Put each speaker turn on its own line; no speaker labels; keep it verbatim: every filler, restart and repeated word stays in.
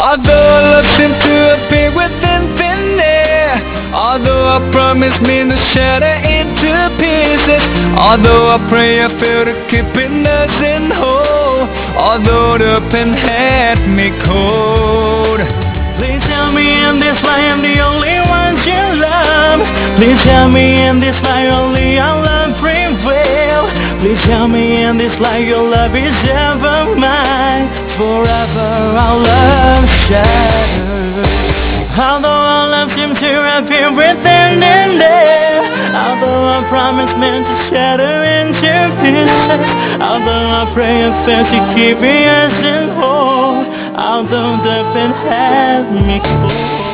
Although love seemed to appear within thin air, although I promised me to shatter into pieces, although I pray I failed to keeping us in whole, although the pain had me cold.
Please tell me in this life I'm the only one you love. Please tell me in this life only our love prevail. Please tell me in this life your love is ever mine. Forever our love shattered. Although our love seems to appear within and there, although I promise meant to shatter into pieces, although I pray and fail to keep me as in whole, although the pain had me cold.